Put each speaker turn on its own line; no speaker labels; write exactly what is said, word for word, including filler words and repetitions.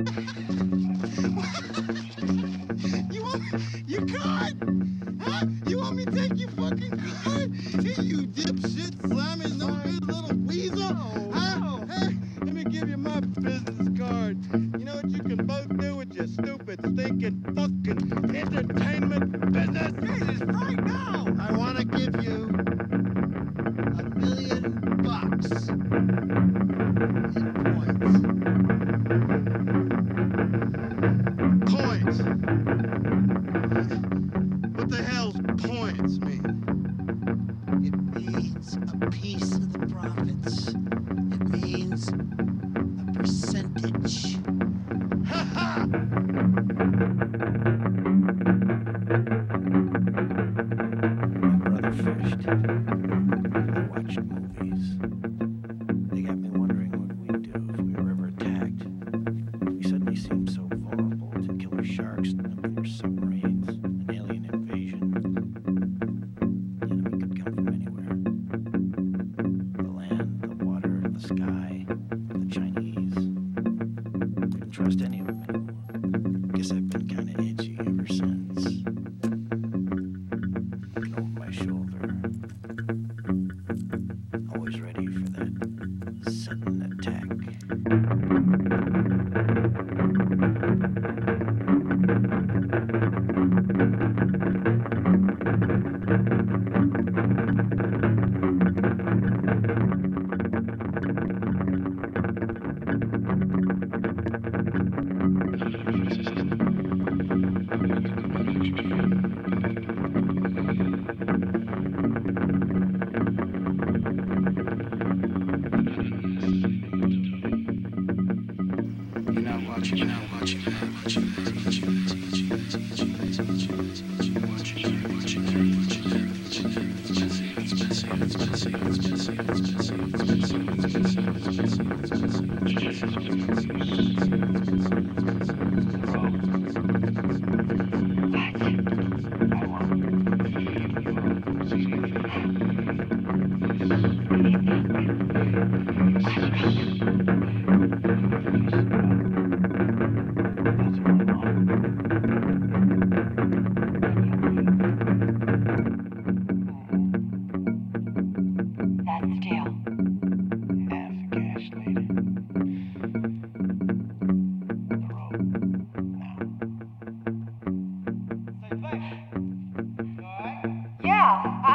You want your card? Huh? You want me to take your fucking card? Hey, you dipshit, slimy, no good little weasel. Huh? Hey, let me give you my business card. You know what you can both do with your stupid, stinking, fucking entertainment business? Jesus, right now! I want to give you a million bucks in points. Points. What the hell's points mean? It means a piece of the profits. It means a percentage. Ha ha!
My brother fished. I watched movies. They got me wondering what we'd do if we were ever attacked. We suddenly seemed so vulnerable to killer sharks, nuclear submarines, an alien invasion. The enemy could come from anywhere. The land, the water, the sky, the Chinese. Couldn't trust any of them anymore. Guess I've been kind of edgy ever since. Looking over my shoulder. Always ready for that sudden attack. You're not watching, you're not watching, you're not watching, you're not watching, you're not watching, you're not watching, you're not watching, you're not watching, you're not watching, you're not watching, you're not watching, you're not watching, it's messy, it's messy, it's messy, it's messy, it's messy, it's messy, it's messy, it's
Yeah,